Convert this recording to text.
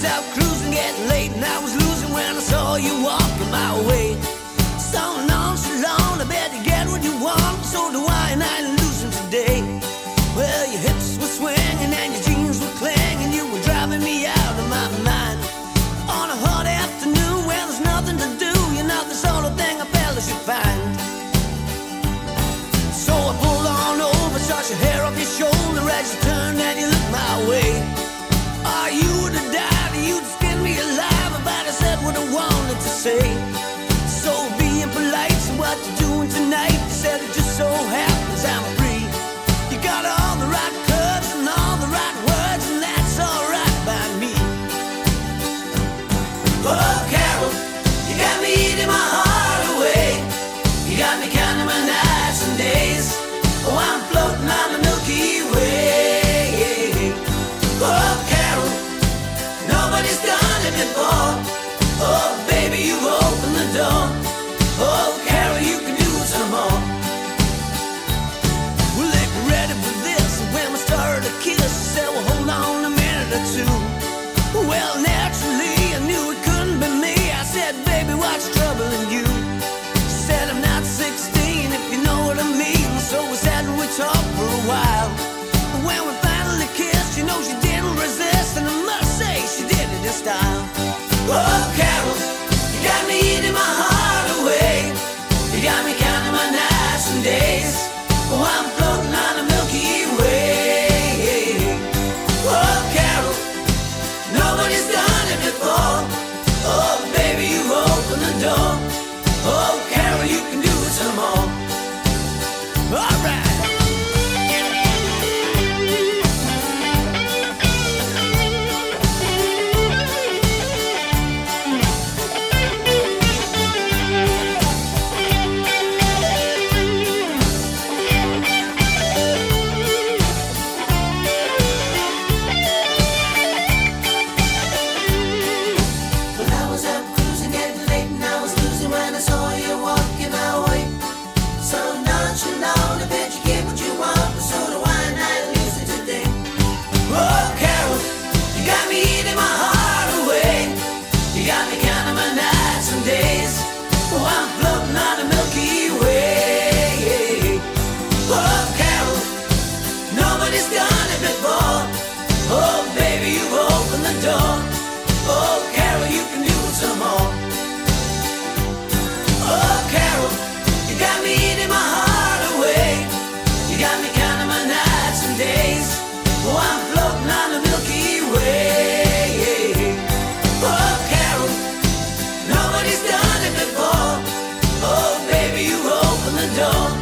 was out cruising, getting late, and I was losing when I saw you walking my way. So nonchalant, I bet you get what you want, so do I, and I ain't losing today. Well, your hips were swinging and your jeans were clinging, you were driving me out of my mind. On a hot afternoon where there's nothing to do, you're not the sort of thing a fella should find. So I pulled on over, shot your hair off your shoulder as you turned and you looked my way. Oh, you would have died, you'd skin me alive if I'd have said what I wanted to say. So being polite, so what you doing tonight? You said it just so happens I'm free. You got all the right curves and all the right words, and that's alright by me. Oh, Carol, you got me eating my heart away. You got me counting my nights and days. Oh, I'm floating on the Milky Way. Oh, Carol, nobody's done it before. Oh, baby, you've opened the door. Oh, Carol, you can do some more. Well, they were ready for this, and when we started to kiss, I said, well, hold on a minute or two. Well, naturally, I knew it couldn't be me. I said, baby, what's troubling you? She said, I'm not 16, if you know what I mean. So we sat and we talked for a while. But when we finally kissed, you know she didn't resist, and I must say she did it in style. Oh, Carol, you got me eating my heart away. You got me counting my nights and days. Oh, I'm floating on the Milky Way. Oh, Carol, nobody's done it before. Oh, baby, you've opened the door. Oh, Carol, you can do it some more. All right. Oh, Carol, you can do it some more. Oh, Carol, you got me eating my heart away. You got me counting my nights and days. Oh, I'm floating on the Milky Way. Oh, Carol, nobody's done it before. Oh, baby, you opened the door.